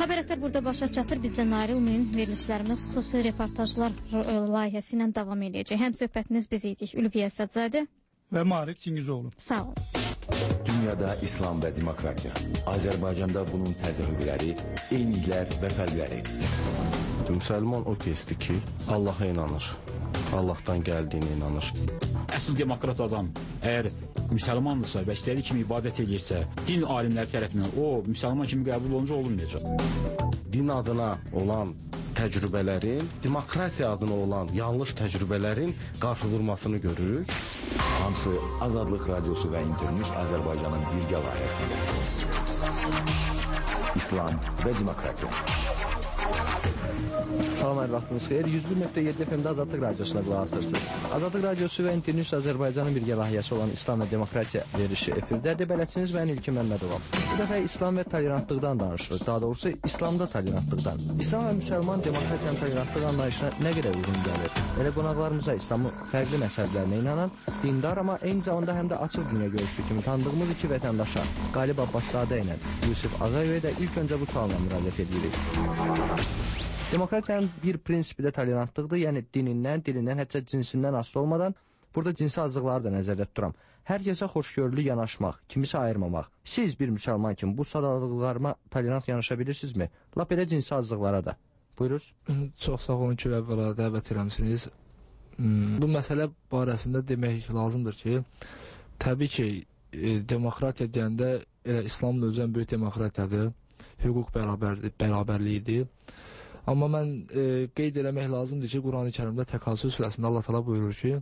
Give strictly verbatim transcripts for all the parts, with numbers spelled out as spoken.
Xəbər ətər burada başa çatır. Bizdə Nail Ümumi verilişlərimiz xüsusi reportajlar layihəsi ilə davam edəcək. Həm söhbətiniz biz idik Ülviyə Sədzadə və Marif Çingizoğlu. Sağ olun. Dünyada İslam və demokratiya. Azərbaycanda bunun təzahürləri, eyniliklər və fərqləri. Müsəlman o kəsdir ki, Allaha inanır. Allahdan gəldiyinə inanır. Əsl demokrat adam əgər müsəlmandırsa və istədiyi kimi ibadət edirsə, din alimləri tərəfindən o müsəlman kimi qəbul olunca olunmayacaq. Din adına olan təcrübələrin, demokratiya adına olan yanlış təcrübələrin qarşı durmasını görürük. Hamısı Azadlıq Radiosu və İnternews Azərbaycanın birgə layihəsində. İslam və demokratiya. Salam, hər vaxtınız xeyir. yüz bir nöqtə yeddi F M-də Azadlıq Radiosuna qulaq asırsınız. Azadlıq Radiosu və İnternews Azərbaycanın birgə layihəsi olan İslam və Demokratiya verilişi efirdədir. Bələdçiniz mən İlki Məmmədovam. Bu dəfə İslam və tolerantlıqdan danışırıq. Daha doğrusu İslamda tolerantlıqdan. İslam və müsəlman demokratiyanın tolerantlıq anlayışına nə qədər uyğun gəlir? Elə qonaqlarımıza İslamın fərqli məsələlərine inanan, dindar amma eyni zamanda həm də açıq dünya görüşü kimi tanıdığımız iki vətəndaşa, Qalib Abbaszadə ilə Yusif Ağayevə də ilk öncə bu sualla müraciət edirik. Demokratiyanın bir prinsipi də tolerantlıqdır, yəni dinindən, dilindən, hətta cinsindən asılı olmadan burada cinsi azlıqları da nəzərdə tuturam. Hər kəsə xoşgörülü yanaşmaq, kimisə ayırmamaq. Siz bir müsəlman kimi bu sadalılıqlarıma tolerant yanaşa bilirsinizmi? Lap elə cinsi azlıqlara da. Buyuruz. Çox sağ olun ki, əvvəla dəvət eləmişsiniz. Bu məsələ barəsində demək lazımdır ki, təbii ki, e, demokratiya deyəndə elə İslamın özən böyük demokratiyadır, hüquq bərabərdir, bərabərliyidir. Amma mən e, qeyd eləmək lazımdır ki, Quran-ı Kərimdə Təkasür surəsində Allah təala buyurur ki: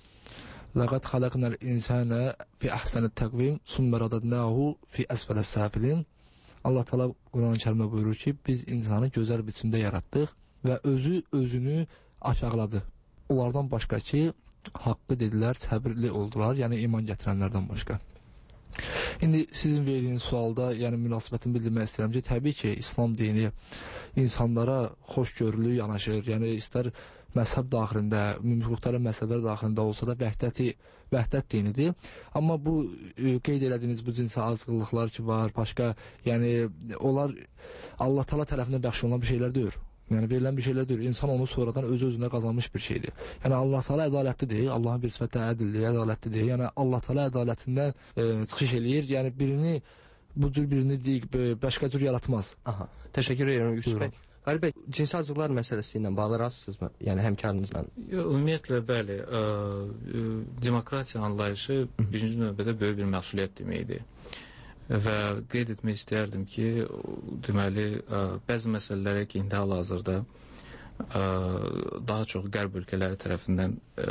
"Laqad xalaqnal insana fi ahsani təqvim, summa radadnahu fi asfalis safilin." Allah təala Quran-ı Kərimdə buyurur ki, biz insanı gözəl biçimdə yaratdıq və özü özünü aşağıladı. Onlardan başqa ki, haqqı dedilər, səbirli oldular, yəni iman gətirənlərdən başqa. İndi sizin verdiyiniz sualda, yəni münasibətimi bildirmək istəyirəm ki, təbii ki, İslam dini insanlara xoşgörülü yanaşır, yəni istər məzhəb daxilində, müxtəlif məzhəblər daxilində olsa da vəhdəti, vəhdət dinidir. Amma bu e, qeyd elədiyiniz bu cinsi azğınlıqlar ki var, başqa, yəni onlar Allah təala tərəfindən bəxş olunan bir şeylər deyil. Yəni verilən bir şeylər deyil. İnsan onu sonradan öz-özünə qazanmış bir şeydir. Yəni Allah Teala ədalətlidir. Allahın bir sifəti ədildir, ədalətlidir. Yəni Allah Teala ədalətindən e, çıxış eləyir. Yəni birini bu cür birini deyik, başqa cür yaratmaz. Aha. Təşəkkür edirəm Yusuf bəy. Qalib bəy, cinsi azlıqlar məsələsi ilə bağlı razısınızmı? Yəni həmkarınızla? Ümumiyyətlə bəli, ə, ə, demokratiya anlayışı birinci növbədə böyük bir məsuliyyət deməkdir. Və qeyd etmək istəyərdim ki, deməli, ə, bəzi məsələlərə ki, indi hal-hazırda ə, daha çox qərb ölkələri tərəfindən ə,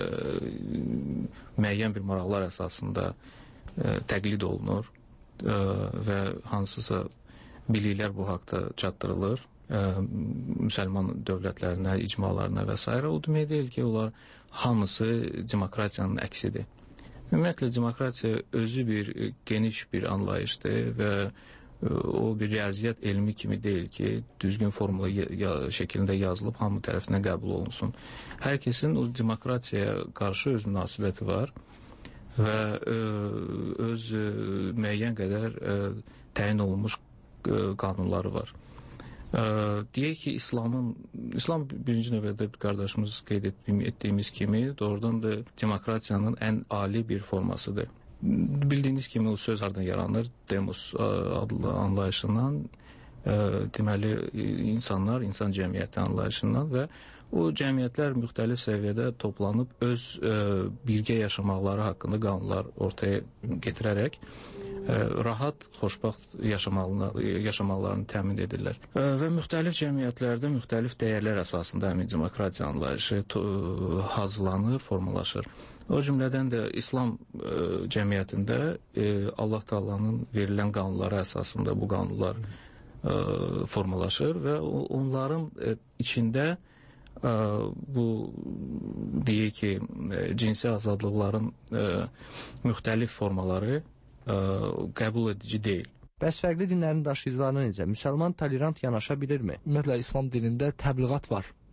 müəyyən bir maraqlar əsasında ə, təqlid olunur ə, və hansısa biliklər bu haqda çatdırılır ə, müsəlman dövlətlərinə, icmalarına və s. O demək deyil ki, onlar hamısı demokratiyanın əksidir. Ümumiyyətlə, demokratiya özü bir geniş bir anlayışdır və o bir riyaziyyat elmi kimi deyil ki, düzgün formula ya şəklində yazılıb hamı tərəfindən qəbul olunsun. Hər kəsin o demokratiyaya qarşı öz münasibəti var və ə, öz ə, müəyyən qədər ə, təyin olunmuş ə, qanunları var. Ə, deyək ki, İslamın, İslam birinci növbədə qardaşımız qeyd etdiyimiz kimi doğrudan da demokratiyanın ən ali bir formasıdır. Bildiyiniz kimi o söz hardan yaranır? Demos adlı anlayışından, ə, deməli insanlar, insan cəmiyyəti anlayışından və o cəmiyyətlər müxtəlif səviyyədə toplanıb öz ə, birgə yaşamaqları haqqında qanunlar ortaya getirərək ə, rahat, xoşbaxt yaşamaqlarını təmin edirlər. Ə, və müxtəlif cəmiyyətlərdə müxtəlif dəyərlər əsasında həmin demokratiya anlayışı hazırlanır, formalaşır. O cümlədən də İslam ə, cəmiyyətində ə, Allah Taala'nın verilən qanunları əsasında bu qanunlar ə, formalaşır və onların ə, içində ə, bu deyək ki, ə, cinsi azadlıqların ə, müxtəlif formaları ə, qəbul edici deyil. Bəs fərqli dinlərin daşıyıcılarına necə? Müsəlman tolerant yanaşa bilirmi? Ümumiyyətlə, İslam dinində təbliğat var.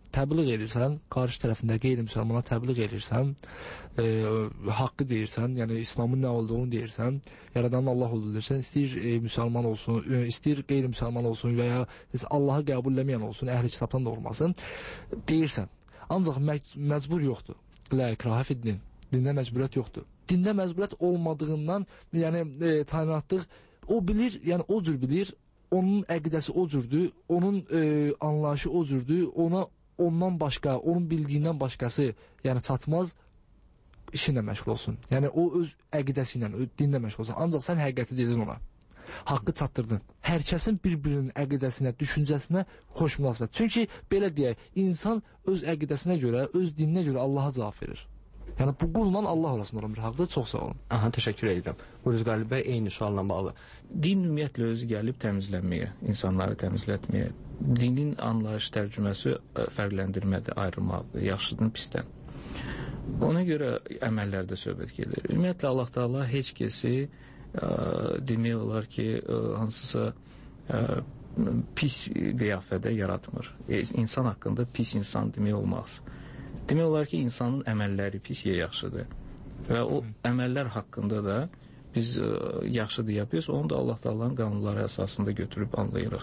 təbliğ edirsən, qarşı tərəfində qeyri-müsəlmana təbliğ edirsən, e, haqqı deyirsən, yəni İslamın nə olduğunu deyirsən, yaradanın Allah olduğunu deyirsən, istəyir e, müsəlman olsun, e, istəyir qeyri-müsəlman olsun və ya Allahı qəbulləməyən olsun, əhli kitabdan da olmasın, deyirsən. Ancaq məc məcbur yoxdur. Lə ikraha fid-din. Dində məcburiyyət yoxdur. Dində məcburiyyət olmadığından, yəni e, tayinatdıq, o bilir, yəni o cür bilir, onun əqidəsi o cürdür, onun e, anlayışı o cürdür, ona ondan başqa, onun bildiyindən başqası yəni çatmaz, işinlə məşğul olsun. Yəni o öz əqidəsi ilə, dinlə məşğul olsun. Ancaq sən həqiqəti dedin ona. Haqqı çatdırdın. Hər kəsin bir-birinin əqidəsinə, düşüncəsinə xoş münasibət. Çünki belə deyək, insan öz əqidəsinə görə, öz dininə görə Allaha cavab verir. Yəni bu qulla Allah arasında olan bir haqdır. Çox sağ olun. Aha, təşəkkür edirəm. Buyuruz Qalib bəy, eyni sualla bağlı. Din ümumiyyətlə özü gəlib təmizlənməyə, insanları təmizlətməyə. Dinin anlayış tərcüməsi fərqləndirmədir, ayrılmalıdır, yaxşıdan pisdən. Ona görə əməllərdə söhbət gedir. Ümumiyyətlə Allah Taala heç kəsi ə, demək olar ki, ə, hansısa ə, pis qiyafədə yaratmır. E, insan haqqında pis insan demək olmaz. Demək olar ki, insanın əməlləri pis ya yaxşıdır. Və o əməllər haqqında da biz ə, yaxşıdır yapıyoruz, onu da Allah Taala'nın qanunları əsasında götürüb anlayırıq.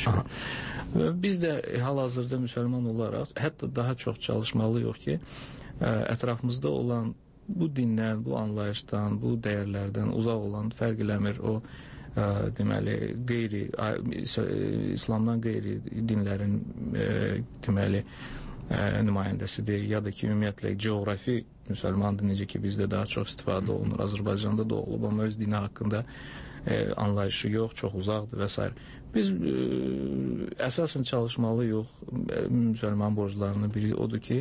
Biz də hal-hazırda müsəlman olaraq hətta daha çox çalışmalıyıq ki, ə, ətrafımızda olan bu dindən, bu anlayışdan, bu dəyərlərdən uzaq olan fərq eləmir o ə, deməli qeyri İslamdan qeyri dinlərin ə, deməli ə, nümayəndəsidir, ya da ki, ümumiyyətlə coğrafi müsəlmandır, necə ki, bizdə daha çox istifadə olunur, Azərbaycanda da olub, amma öz dini haqqında ə, anlayışı yox, çox uzaqdır və s. Biz ə, əsasən çalışmalıyıq, müsəlman borclarının biri odur ki,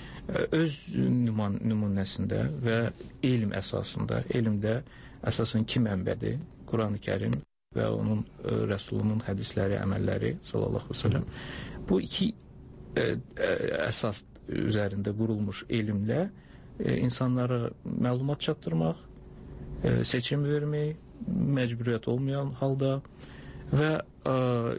öz nümun nümunəsində və elm əsasında, elmdə əsasən iki mənbədir, Quran-ı Kərim və onun ə, Rəsulunun hədisləri, əməlləri sallallahu əleyhi və səlləm. Bu iki ə, ə, əsas üzərində qurulmuş elmlə ə, insanlara məlumat çatdırmaq, ə, seçim vermək, məcburiyyət olmayan halda və ə,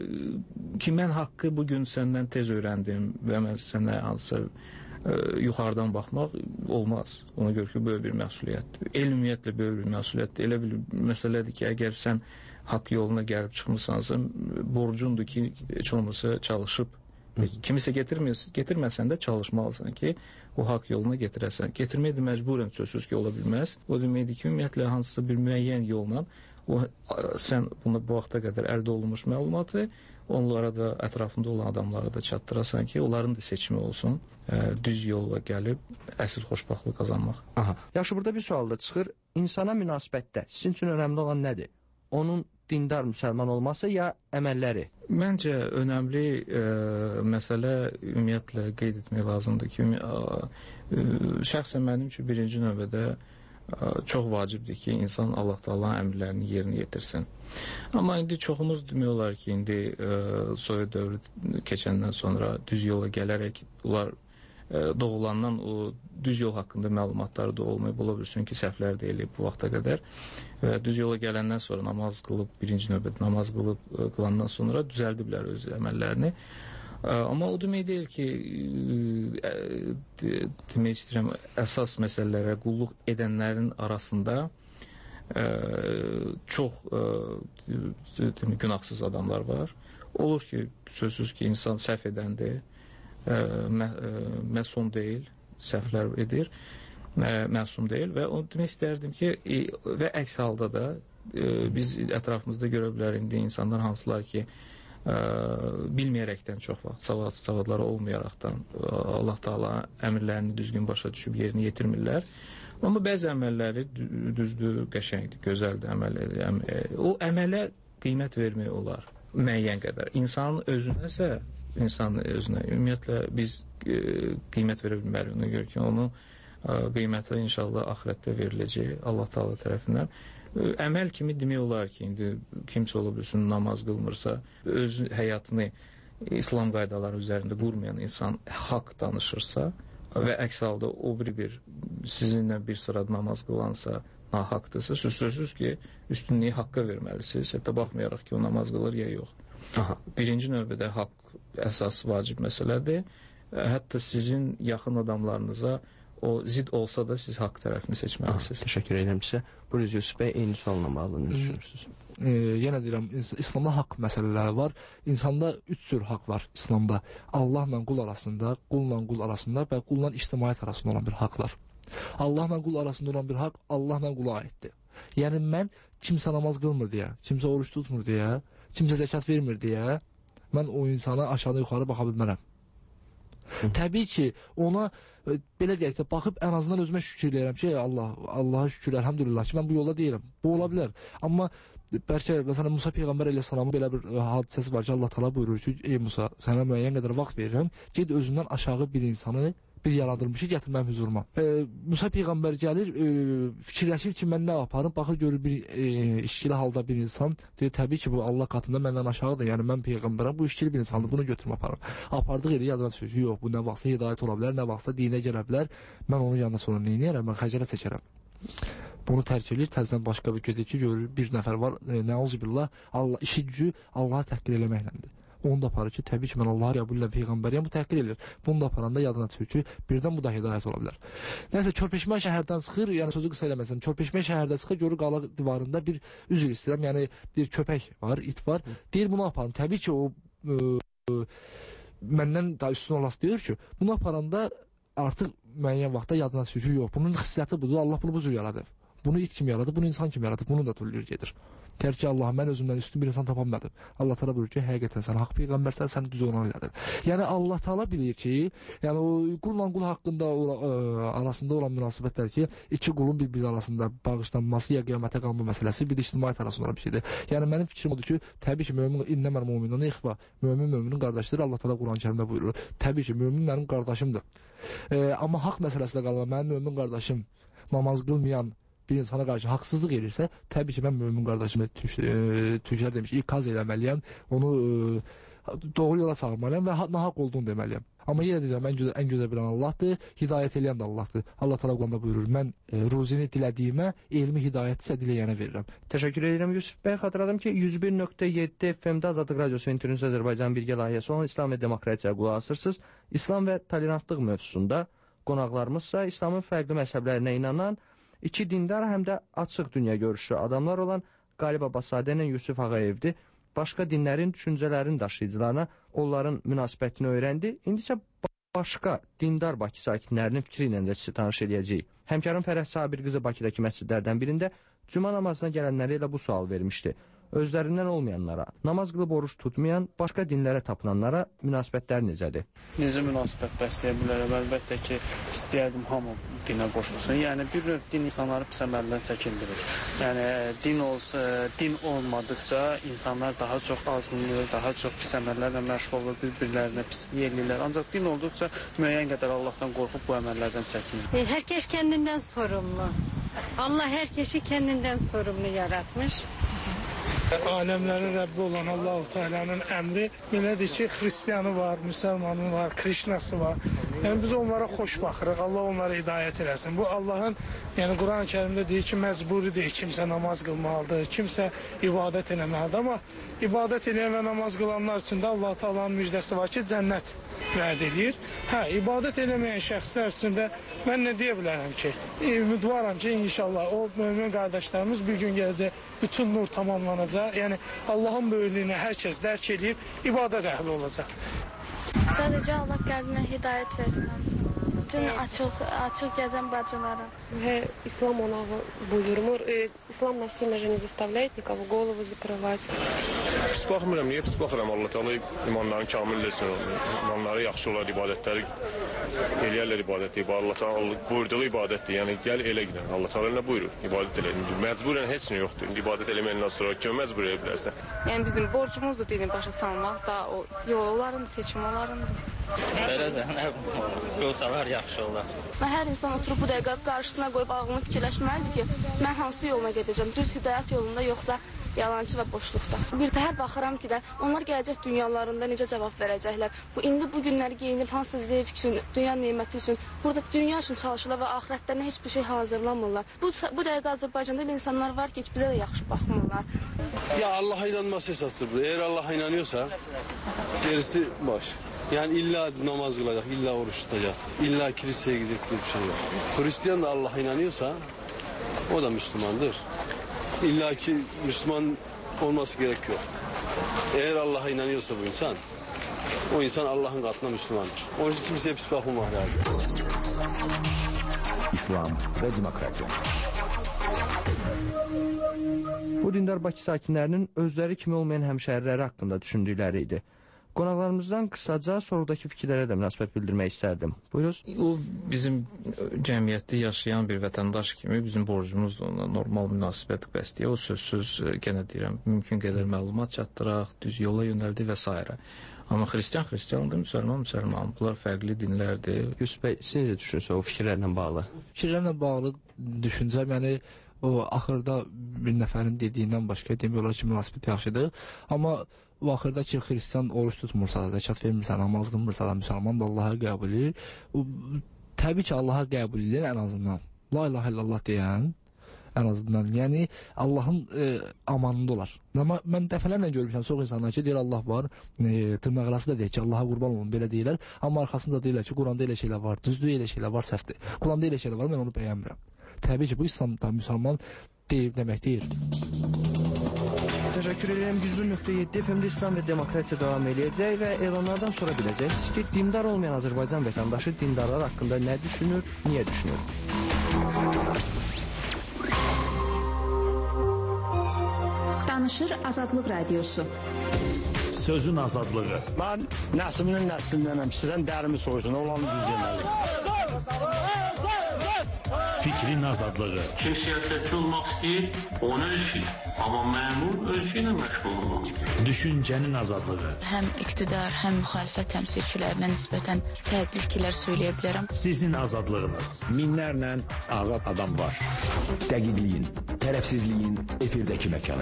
ki, mən haqqı bugün səndən tez öyrəndim və mən sənə hansısa ə, yuxarıdan baxmaq olmaz. Ona görə ki, böyük bir məsuliyyətdir. Elm ümumiyyətlə böyük bir məsuliyyətdir. Elə bir məsələdir ki, əgər sən haqq yoluna gəlib çıxmısansa, borcundur ki, heç olmasa çalışıb. Kimisə getirməsən də çalışmalısan ki, o haqq yoluna getirəsən. Getirmək də məcburən sözsüz ki, ola bilməz. O deməkdir ki, ümumiyyətlə hansısa bir müəyyən yolla o, sən bunu bu vaxta qədər əldə olunmuş məlumatı onlara da, ətrafında olan adamlara da çatdırasan ki, onların da seçimi olsun, ə, düz yolla gəlib əsl xoşbaxtlıq qazanmaq. Aha. Yaxşı, burada bir sual da çıxır. İnsana münasibətdə sizin üçün önəmli olan nədir? Onun dindar müsəlman olması ya əməlləri? Məncə önəmli ə, məsələ ümumiyyətlə qeyd etmək lazımdır ki, ə, şəxsən mənim üçün birinci növbədə ə, çox vacibdir ki, insan Allah Taala'nın əmrlərini yerinə yetirsin. Amma indi çoxumuz demək olar ki, indi ə, Sovet dövrü keçəndən sonra düz yola gələrək bunlar ə, doğulandan o düz yol haqqında məlumatları da olmayıb, ola bilsin ki, səhvlər də eləyib bu vaxta qədər. Və düz yola gələndən sonra namaz qılıb, birinci növbədə namaz qılıb ə, qılandan sonra düzəldiblər öz əməllərini. Amma o demək deyil ki, ə, demək istəyirəm, əsas məsələlərə qulluq edənlərin arasında ə, çox ə, demək, günahsız adamlar var. Olur ki, sözsüz ki, insan səhv edəndir, ə, mə, ə, məsum deyil, səhvlər edir, ə, məsum deyil və onu demək istərdim ki, ə, və əks halda da ə, biz ətrafımızda görə bilərik indi insanlar hansılar ki, Ə, bilməyərəkdən çox vaxt, savad, savadları olmayaraqdan Allah Taala əmrlərini düzgün başa düşüb yerinə yetirmirlər. Amma bəzi əməlləri düzdür, qəşəngdir, gözəldir əməl. Əm, o əmələ qiymət vermək olar müəyyən qədər. İnsanın özünəsə, insanın özünə ümumiyyətlə biz ə, qiymət verə bilmərik. Ona görə ki, onu ə, qiyməti inşallah axirətdə veriləcək Allah Taala tərəfindən. Əməl kimi demək olar ki, indi kimsə ola bilsin namaz qılmırsa, öz həyatını İslam qaydaları üzərində qurmayan insan haqq danışırsa və əks halda o bir bir sizinlə bir sırada namaz qılansa nahaqdırsa, sözsüz ki, üstünlüyü haqqa verməlisiniz, hətta baxmayaraq ki, o namaz qılır ya yox. Aha. Birinci növbədə haqq əsas vacib məsələdir hətta sizin yaxın adamlarınıza o zid olsa da siz haqq tərəfini seçməlisiniz. Təşəkkür edirəm sizə. Buyurun Yusuf bəy, eyni sualla bağlı nə düşünürsünüz? E, yenə deyirəm, İslamda haqq məsələləri var. İnsanda üç cür haqq var İslamda. Allahla qul arasında, qulla qul arasında və qulla ictimaiyyət arasında olan bir haqlar. Allahla qul arasında olan bir haqq Allahla qula aiddir. Yəni mən kimsə namaz qılmır deyə, kimsə oruç tutmur deyə, kimsə zəkat vermir deyə, mən o insana aşağı yuxarı baxa bilmərəm. Hı. Təbii ki, ona belə deyək də, baxıb ən azından özümə şükür edirəm ki, Allah, Allaha şükür, əlhamdülillah ki, mən bu yolda deyirəm. Bu ola bilər. Amma bəlkə, məsələn, Musa Peyğəmbər əleyhissalamın belə bir hadisəsi var ki, Allah təala buyurur ki, ey Musa, sənə müəyyən qədər vaxt verirəm, ged özündən aşağı bir insanı, bir yaradılmışı gətir mənim hüzuruma. E, Musa Peyğəmbər gəlir, e, fikirləşir ki, mən nə yaparım, baxır, görür bir e, işkili halda bir insan, deyir, təbii ki, bu Allah katında məndən aşağıdır, yəni mən Peyğəmbərəm, bu işkili bir insandır, bunu götürüm aparım. Apardıq yeri yadına düşür ki, yox, bu nə vaxtsa hidayət ola bilər, nə vaxtsa dinə gələ bilər, mən onun yanına sonra neyniyərəm, mən xəcərə çəkərəm. Bunu tərk edir, təzdən başqa bir gedir ki, görür, bir nəfər var, e, nəuzubillah, Allah, işi gücü Allahı təhqir eləməklədir. Onu da aparır ki, təbii ki, mən Allah'a qəbul edən Peyğəmbəriyəm, bu təhqir edir. Bunu da aparanda yadına düşür ki, birdən bu da hidayət ola bilər. Nəysə, Körpeşmək şəhərdən çıxır, yəni sözü qısa eləməsəm, Körpeşmək şəhərdə çıxır, görür qala divarında bir üzr istəyirəm, yəni bir köpək var, it var. Deyir, bunu aparın. Təbii ki, o e, e, məndən daha üstün olası deyir ki, bunu aparanda artıq müəyyən vaxtda yadına düşür ki, yox, bunun xüsusiyyəti budur, Allah bunu bu cür yaradır. Bunu it kimi yaradır, bunu insan kimi yaradır, bunu da türlür gedir. Tər ki, Allah, mən özümdən üstün bir insan tapamadım. Allah Teala buyurur ki, həqiqətən sən haqq peyğəmbərsən, sən düz onu elədir. Yəni Allah Teala bilir ki, yəni o qulla qul haqqında o, ə, arasında olan münasibətlər ki, iki qulun bir-biri arasında bağışlanması ya qiyamətə qalma məsələsi bir də ictimaiyyət arasında olan bir şeydir. Yəni mənim fikrim odur ki, təbii ki, mömin innəməl mu'minun ixva, mömin möminin qardaşıdır. Allah Teala Quran-Kərimdə buyurur. Təbii ki, mömin mənim qardaşımdır. E, amma haqq məsələsinə qalma, mənim mömin qardaşım namaz qılmayan bir insana qarşı haqsızlıq edirsə, təbii ki, mən mömin qardaşımı tükər demiş, ikaz eləməliyəm, onu e, doğru yola salmalıyam və nahaq olduğunu deməliyəm. Amma yenə deyirəm, ən gözəl, ən gözəl bilən Allahdır, hidayət eləyən də Allahdır. Allah Teala Quranda buyurur, mən e, ruzini dilədiyimə, elmi hidayət isə diləyənə verirəm. Təşəkkür edirəm Yusuf bəy. Xatırladım ki, yüz bir nöqtə yeddi F M-də Azadlıq Radiosu İnternet Azərbaycan birgə layihəsi olan İslam və Demokratiyaya qulaq asırsınız. İslam və tolerantlıq mövzusunda qonaqlarımızsa İslamın fərqli məzhəblərinə inanan, İki dindar həm də açıq dünya görüşlü adamlar olan Qalib Abbaszadə ilə Yusuf Ağayevdir. Başqa dinlərin düşüncələrini daşıyıcılarına onların münasibətini öyrəndi. İndi isə başqa dindar Bakı sakinlərinin fikri ilə də sizi tanış edəcəyik. Həmkarım Fərəh Sabir qızı Bakıdakı məscidlərdən birində cümə namazına gələnləri ilə bu sual vermişdi. Özlərindən olmayanlara, namaz qılıb oruç tutmayan, başqa dinlərə tapınanlara münasibətlər necədir? Necə münasibət bəsləyə bilərəm? Əlbəttə ki, istəyərdim hamı dinə qoşulsun. Yəni, bir növ din insanları pis əməldən çəkindirir. Yəni, din, olsa, din olmadıqca insanlar daha çox azğınlıq, daha çox pis əməllərlə məşğul olur, bir-birlərinə pis yerlirlər. Ancaq din olduqca müəyyən qədər Allahdan qorxub bu əməllərdən çəkinir. Hər kəs kendindən sorumlu. Allah hər kəsi kendindən sorumlu yaratmış. Aləmlərin Rəbbi olan Allah-u Teala'nın əmri belədir ki, xristiyanı var, müsəlmanı var, krişnası var. Yəni biz onlara xoş baxırıq, Allah onlara hidayət eləsin. Bu Allahın, yəni Quran-ı Kərimdə deyir ki, məcburidir, kimsə namaz qılmalıdır, kimsə ibadət eləməlidir. Amma ibadət eləyən və namaz qılanlar üçün də Allah Teala'nın müjdəsi var ki, cənnət vəd edir. Hə, ibadət eləməyən şəxslər üçün də mən nə deyə bilərəm ki, ümidvaram ki, inşallah o mömin qardaşlarımız bir gün gələcək, bütün nur tamamlanacaq. Yəni Allahın böyüklüyünü hər kəs dərk edib, ibadət əhli olacaq. Sadəcə Allah qəlbinə hidayət versin hamısına. Bütün açıq, açıq gəzən bacılara. Və İslam ona buyurmur. E, İslam насильно же не заставляет никого голову закрывать. Pis baxmıram, niyə pis baxıram? Allah Teala imanlarını kamil etsin. İmanları yaxşı olar, ibadətləri eləyərlər ibadəti. Allah Teala buyurduğu ibadətdir. Yəni gəl elə gidən. Allah Teala nə buyurur? İbadət elə. Məcburən heç nə yoxdur. İbadət eləməyəndən sonra kimə məcbur edə bilərsən? Yəni bizim borcumuzdur dini başa salmaq da, o yolların seçim olarındır. Belə də nə qılsalar yaxşı olar. Və hər insan oturub bu dəqiqə qarşısına qoyub ağlını fikirləşməlidir ki, mən hansı yoluna gedəcəm, düz hidayət yolunda yoxsa yalancı və boşluqda. Bir də hər baxıram ki də onlar gələcək dünyalarında necə cavab verəcəklər. Bu indi bu günləri geyinib hansısa zevk üçün, dünya neməti üçün, burada dünya üçün çalışırlar və axirətlərinə heç bir şey hazırlamırlar. Bu, bu dəqiqə Azərbaycanda elə insanlar var ki, bizə də yaxşı baxmırlar. Ya Allah'a inanması esasdır bu. Eğer Allah'a inanıyorsa gerisi boş. Yani illa namaz kılacak, illa oruç tutacak, illa kiliseye gidecek diye bir şey yok. Hristiyan da Allah'a inanıyorsa o da Müslümandır. İlla ki Müslüman olması gerekiyor. Eğer Allah'a inanıyorsa bu insan, o insan Allah'ın katında Müslümandır. Onun için kimseye pis bakmamak lazım. İslam ve demokrasiya. Bu dindar Bakı sakinlərinin özləri kimi olmayan həmşəhərləri haqqında düşündükləri idi. Qonaqlarımızdan qısaca sorudakı fikirlərə də münasibət bildirmək istərdim. Buyuruz. O bizim cəmiyyətdə yaşayan bir vətəndaş kimi bizim borcumuzdur ona normal münasibət bəsləyək. O sözsüz, genə deyirəm, mümkün qədər məlumat çatdıraq, düz yola yönəldi və s. Amma xristiyan xristiyandır, müsəlman müsəlman. Bunlar fərqli dinlərdir. Yusuf bəy, siz necə düşünürsünüz o fikirlərlə bağlı? Fikirlərlə bağlı düşüncəm, yəni o axırda bir nəfərin dediyindən başqa demək olar ki, münasibət yaxşıdır. Amma o axırda ki, xristiyan oruç tutmursa da, zəkat vermirsə, namaz qılmırsa da, müsəlman da Allaha qəbul edir. O, təbii ki, Allaha qəbul edir ən azından. La ilahe illallah deyən ən azından. Yəni Allahın e, amanında olar. Amma mən dəfələrlə görmüşəm çox insanlar ki, deyir Allah var, e, tırnaqarası da deyir ki, Allaha qurban olun, belə deyirlər. Amma arxasında deyirlər ki, Quranda elə şeylər var, düzdür, elə şeylər var, səhvdir. Quranda elə şeylər var, mən onu bəyənmirəm. Təbii ki, bu İslamda müsəlman deyib demək deyir. Təşəkkür edirəm. yüz bir nöqtə yeddi F M-də İslam və demokratiya davam edəcək və elanlardan sonra biləcəksiniz ki, dindar olmayan Azərbaycan vətəndaşı dindarlar haqqında nə düşünür, niyə düşünür? Danışır Azadlıq Radiosu. Sözün azadlığı. Mən nəslinin nəslindənəm. Sizdən dərimi soyusun, olanı düz deməli. Fikrin azadlığı. Kim siyasetçi olmaq istəyir, onu öz işi. Amma məmur öz işi ilə məşğul olmaq. Düşüncənin azadlığı. Həm iqtidar, həm müxalifət təmsilçilərinə nisbətən fərqli fikirlər söyləyə bilərəm. Sizin azadlığınız. Minlərlə azad adam var. Dəqiqliyin, tərəfsizliyin efirdəki məkanı.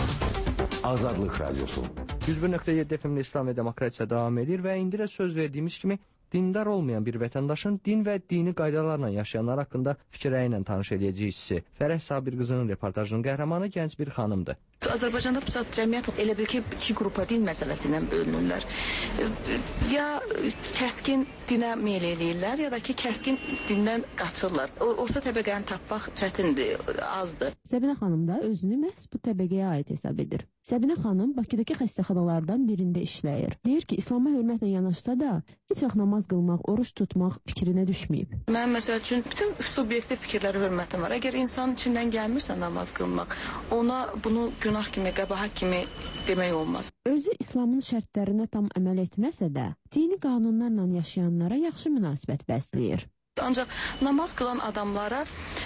Azadlıq Radiosu. yüz bir nöqtə yeddi F M-də İslam və demokratiya davam edir və indi də söz verdiyimiz kimi dindar olmayan bir vətəndaşın din və dini qaydalarla yaşayanlar haqqında fikirləri ilə tanış edəcəyik sizi. Fərəh Sabir qızının reportajının qəhrəmanı gənc bir xanımdır. Azərbaycanda bu saat cəmiyyət elə bil ki, iki qrupa din məsələsi ilə bölünürlər. Ya kəskin dinə meyl eləyirlər, ya da ki, kəskin dindən qaçırlar. O, orta təbəqəni tapmaq çətindir, azdır. Səbinə xanım da özünü məhz bu təbəqəyə aid hesab edir. Səbinə xanım Bakıdakı xəstəxanalardan birində işləyir. Deyir ki, İslama hörmətlə yanaşsa da, heç vaxt namaz qılmaq, oruç tutmaq fikrinə düşməyib. Mən məsəl üçün bütün subyektiv fikirlərə hörmətim var. Əgər insanın içindən gəlmirsə namaz qılmaq, ona bunu günah kimi, qəbahat kimi demək olmaz. Özü İslamın şərtlərinə tam əməl etməsə də, dini qanunlarla yaşayanlara yaxşı münasibət bəsləyir. Ancaq namaz qılan adamlara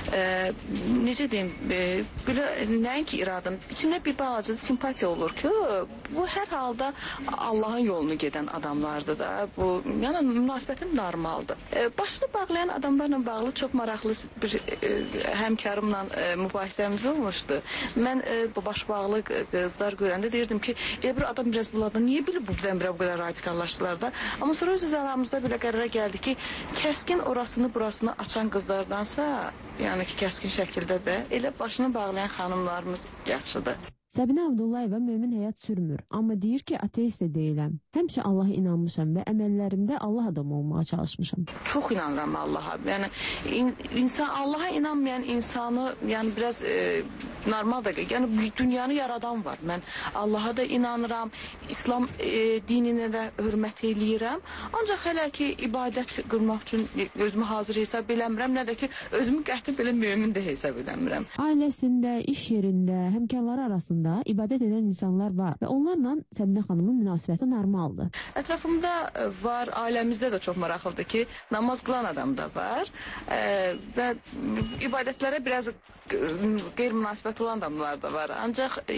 e, necə deyim, e, belə nəinki iradım, içimdə bir balaca simpatiya olur ki, bu hər halda Allahın yolunu gedən adamlardır da. Bu, yəni münasibətim normaldır. E, başını bağlayan adamlarla bağlı çox maraqlı bir e, həmkarımla e, mübahisəmiz olmuşdu. Mən e, bu baş bağlı qızlar görəndə deyirdim ki, elə bir adam biraz bunlardan niyə bilib bu birdən-birə bu qədər radikallaşdılar da. Amma sonra öz aramızda belə qərara gəldi ki, kəskin orasını burasını açan qızlardansa, yəni ki, kəskin şəkildə də elə başını bağlayan xanımlarımız yaxşıdır. Səbinə Abdullayeva mömin həyat sürmür, amma deyir ki, ateist də deyiləm. Həmişə Allaha inanmışam və əməllərimdə Allah adamı olmağa çalışmışam. Çox inanıram Allaha. Yəni in, insan Allaha inanmayan insanı, yəni biraz e, normal da, yəni dünyanı yaradan var. Mən Allaha da inanıram, İslam e, dininə də hörmət eləyirəm. Ancaq hələ ki ibadət qılmaq üçün özümü hazır hesab eləmirəm, nə də ki özümü qəti belə mömin də hesab eləmirəm. Ailəsində, iş yerində, həmkarları arasında ibadət edən insanlar var və onlarla Səbinə xanımın münasibəti normaldır. Ətrafımda var, ailəmizdə də çox maraqlıdır ki, namaz qılan adam da var e, və ibadətlərə biraz qeyri-münasibət olan adamlar da var. Ancaq e,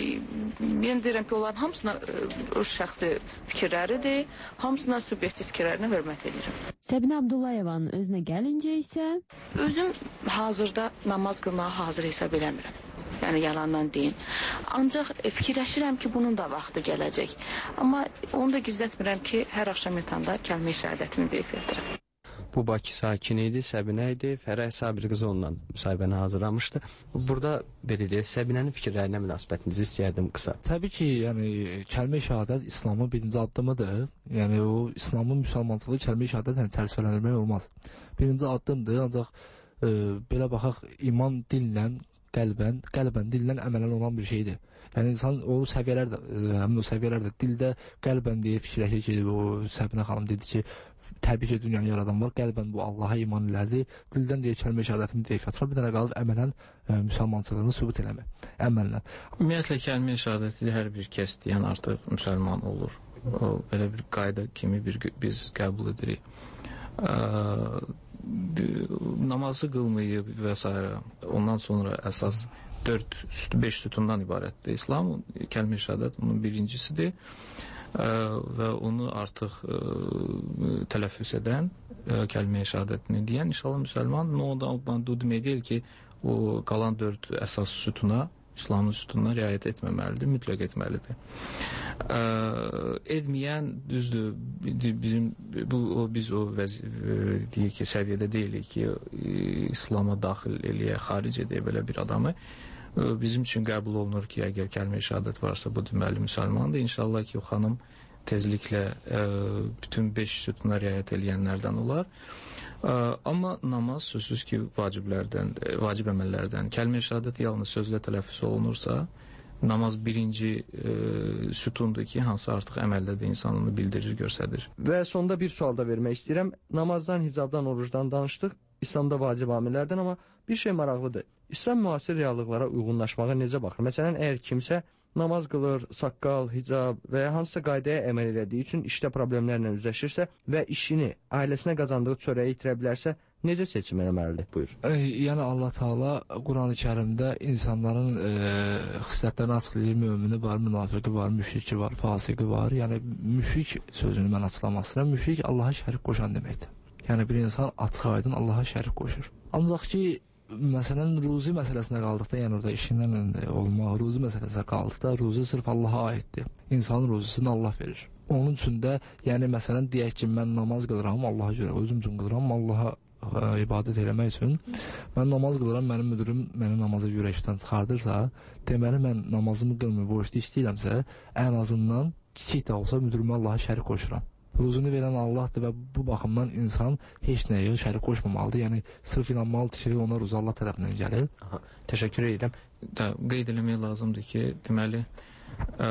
mən deyirəm ki, onların hamısına e, şəxsi fikirləridir, hamısına subyektiv fikirlərinə hörmət edirəm. Səbinə Abdullayevanın özünə gəlincə isə özüm hazırda namaz qılmağa hazır hesab eləmirəm. Yəni yalandan deyim. Ancaq e, fikirləşirəm ki, bunun da vaxtı gələcək. Amma onu da gizlətmirəm ki, hər axşam yatanda kəlmə-i şəhadətimi deyib yatırım. Bu Bakı sakini idi, Səbinə idi. Fərəh Sabir qızı onunla müsahibəni hazırlamışdı. Burada belə deyək, Səbinənin fikirlərinə münasibətinizi istəyərdim qısa. Təbii ki, yəni kəlmə-i şəhadət İslamın birinci addımıdır. Yəni o İslamın müsəlmançılığı kəlmə-i şəhadətlə çərçivələndirmək olmaz. Birinci addımdır, ancaq e, belə baxaq, iman dillə, qəlbən, qəlbən dillə əmələn olan bir şeydir. Yəni insan o səviyyələr də, həmin o səviyyələr də dildə qəlbən deyə fikirləşir ki, o Səbinə xanım dedi ki, təbii ki, dünyanı yaradan var, qəlbən bu Allaha iman elədi, dildən deyə kəlmə-i şəhadətimi deyək atıra, bir dənə qalıb əmələn e, müsəlmançılığını sübut eləmək, əməllə. Ümumiyyətlə, kəlmə-i şəhadəti hər bir kəs deyən artıq müsəlman olur. O, belə bir qayda kimi bir, biz qəbul edirik. Ə, namazı qılmayıb və s. Ondan sonra əsas dörd, beş sütundan ibarətdir. İslam, kəlmə-i şəhadət onun birincisidir ə, və onu artıq ə, tələffüz edən, ə, kəlmə-i şəhadətini deyən inşallah müsəlman, o da o demək deyil ki, o qalan dörd əsas sütuna, İslamın sütununa riayət etməməlidir, mütləq etməlidir. Ə, etməyən, düzdür, bizim, bu, o, biz o vəzi, deyək ki, səviyyədə deyilik ki, İslama daxil eləyə, xaric edə belə bir adamı. Bizim üçün qəbul olunur ki, əgər kəlmə-i şəhadət varsa, bu deməli müsəlmandır. İnşallah ki, o xanım tezliklə ə, bütün beş sütuna riayət eləyənlərdən olar. Ə, amma namaz sözsüz ki, vaciblərdən, vacib əməllərdən. Kəlmə-i şəhadət yalnız sözlə tələffüz olunursa, namaz birinci ə, sütundur ki, hansı artıq əməldə də insan onu bildirir, göstərir. Və sonda bir sual da vermək istəyirəm. Namazdan, hicabdan, orucdan danışdıq. İslamda vacib amillərdən, amma bir şey maraqlıdır. İslam müasir reallıqlara uyğunlaşmağa necə baxır? Məsələn, əgər kimsə namaz qılır, saqqal, hicab və ya hansısa qaydaya əməl elədiyi üçün işdə problemlərlə üzləşirsə və işini, ailəsinə qazandığı çörəyi itirə bilərsə, necə seçim eləməlidir? Buyur. E, yəni Allah Taala Quran-ı Kərimdə insanların e, xislətlərini açıqlayır. Mömini var, münafiqi var, müşriki var, fasiqi var. Yəni müşrik sözünü mən açıqlamaq istəyirəm. Müşrik Allaha şərik qoşan deməkdir. Yəni bir insan açıq-aydın Allaha şərik qoşur. Ancaq ki, məsələn, ruzi məsələsinə qaldıqda, yəni orada işindən olmaq, ruzi məsələsinə qaldıqda, ruzi sırf Allaha aiddir. İnsanın ruzisini Allah verir. Onun üçün də, yəni məsələn, deyək ki, mən namaz qılıram, Allaha görə, özüm üçün qılıram, Allaha ə, ibadət eləmək üçün. Mən namaz qılıram, mənim müdürüm məni namazı yürekdən çıxardırsa, deməli mən namazımı qılmır, voşda istəyirəmsə, ən azından kiçik də olsa müdürümə Allaha şərik qoşuram. Ruzunu verən Allahdır və bu baxımdan insan heç nəyə şərik qoşmamalıdır. Yəni, sırf inanmalıdır ki, ona ruzu Allah tərəfindən gəlir. Aha, təşəkkür edirəm. Da, qeyd eləmək lazımdır ki, deməli, ə,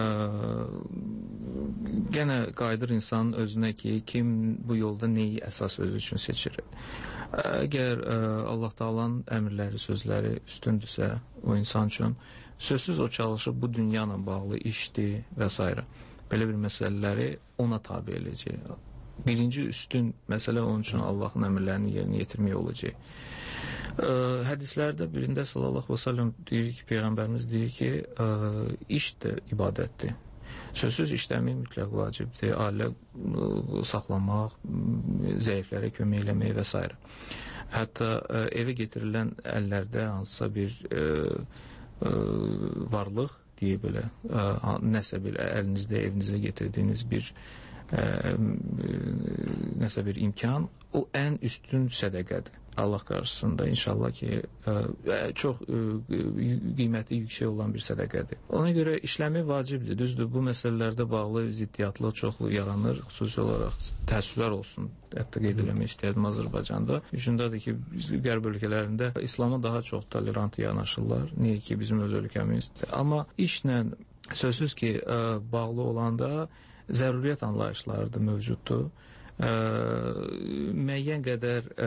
genə qayıdır insanın özünə ki, kim bu yolda neyi əsas özü üçün seçir. Əgər ə, Allah Taala'nın əmrləri, sözləri üstündürsə o insan üçün, sözsüz o çalışıb bu dünya ilə bağlı işdir və s. Belə bir məsələləri ona tabi eləyəcək. Birinci üstün məsələ onun üçün Allahın əmrlərini yerinə yetirmək olacaq. Ə, hədislərdə birində sallallahu aleyhi ve sellem deyir ki, Peyğəmbərimiz deyir ki, ə, iş də ibadətdir. Sözsüz işləmək mütləq vacibdir. Ailə saxlamaq, zəiflərə kömək eləmək və s. Hətta ə, evə getirilən əllərdə hansısa bir ə, ə, varlıq deyə belə, ə, nəsə bir əlinizdə, evinizə getirdiyiniz bir ə, nəsə bir imkan, o ən üstün sədəqədir. Allah qarşısında inşallah ki, ə, çox ə, qiyməti yüksək olan bir sədəqədir. Ona görə işləmək vacibdir. Düzdür, bu məsələlərdə bağlı ziddiyyatlı çoxlu yaranır, xüsusi olaraq təəssüflər olsun. Hətta qeyd eləmək istəyirdim Azərbaycanda. Üçündədir ki, qərb ölkələrində İslama daha çox tolerant yanaşırlar. Niyə ki, bizim öz ölkəmiz. Amma işlə sözsüz ki, ə, bağlı olanda zəruriyyət anlayışları da mövcuddur. Ə, müəyyən qədər ə,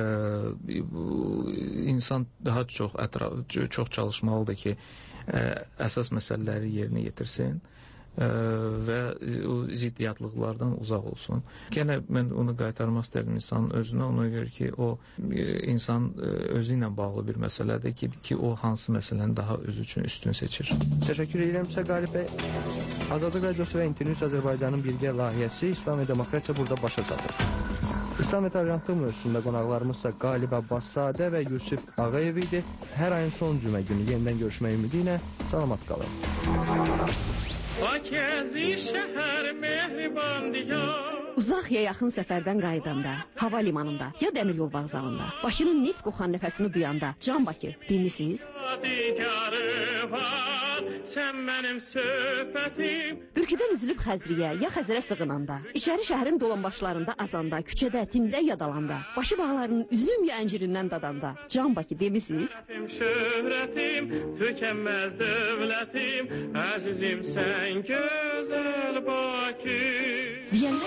insan daha çox ətraf, çox çalışmalıdır ki, ə, əsas məsələləri yerinə yetirsin ə, və o ziddiyyatlıqlardan uzaq olsun. Gənə mən onu qaytarmaq istərdim insanın özünə, ona görə ki, o insan özü ilə bağlı bir məsələdir ki, ki o hansı məsələni daha özü üçün üstün seçir. Təşəkkür edirəm sizə Qalib bəy. Azadlıq Radiosu və İnternews Azərbaycanın birgə layihəsi İslam və Demokratiya burada başa çatır. İslam və Toleranclıq mövzusunda qonaqlarımızsa Qalib Abbaszadə və Yusif Ağayev idi. Hər ayın son cümə günü yenidən görüşmək ümidi ilə salamat qalın. Akezi şəhər mehriban diyar Uzaq ya yaxın səfərdən qayıdanda, hava limanında ya dəmir yol vağzalında, Bakının neft qoxan nəfəsini duyanda, Can Bakı demisiniz? Sən mənim söhbətim. Bürküdən üzülüb Xəzriyə ya Xəzərə sığınanda, içəri şəhərin dolanbaşlarında azanda, küçədə, tində yadalanda, başı bağlarının üzüm ya əncirindən dadanda, Can Bakı demisiniz? Şöhrətim, tükənməz dövlətim, əzizim sən gözəl Bakı.